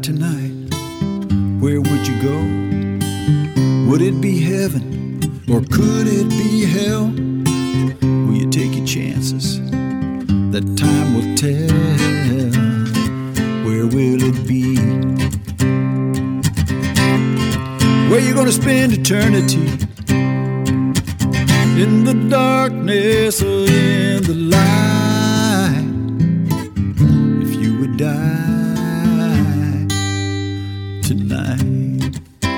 tonight, where would you go? Would it be heaven or could it be hell? Will you take your chances? That time will tell. Where will it be? Where you gonna spend eternity? In the darkness or in the light? If you would die tonight.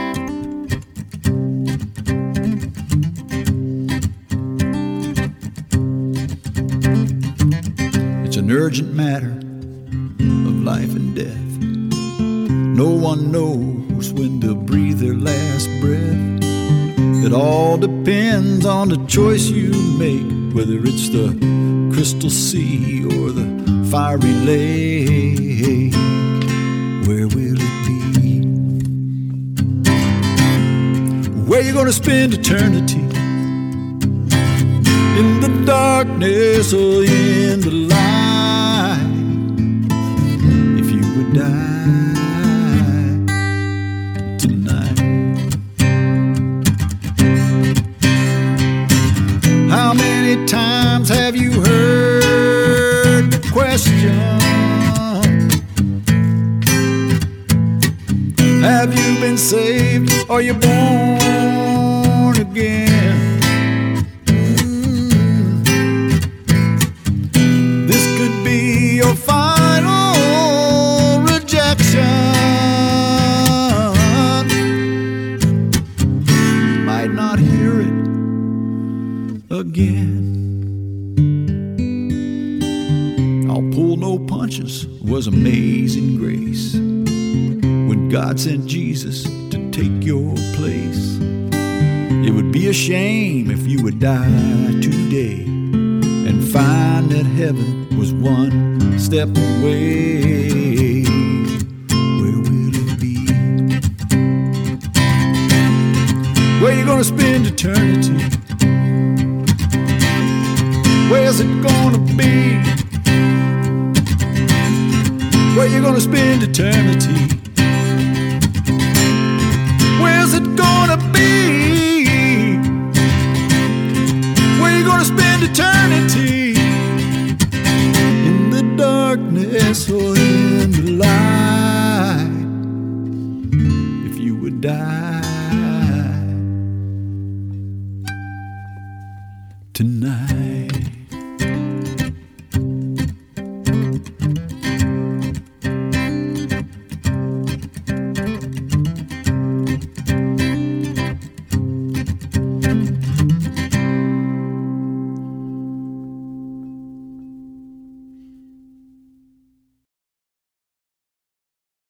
It's an urgent matter of life and death. No one knows when to breathe their last breath. It all depends on the choice you make, whether it's the crystal sea or the fiery lake. Where will it be? Where you gonna spend eternity? In the darkness or in the light? If you would die tonight. How many times have you heard the question? Have you been saved? Are you born again? This could be your final rejection. Might not hear it again. I'll pull no punches was amazing grace when God sent Jesus to take your place. It would be a shame if you would die today and find that heaven was one step away. Where will it be? Where you gonna spend eternity? Where's it gonna be? Where you gonna spend eternity? Where's it gonna be? Where you gonna spend eternity? In the darkness or in the light? If you would die tonight.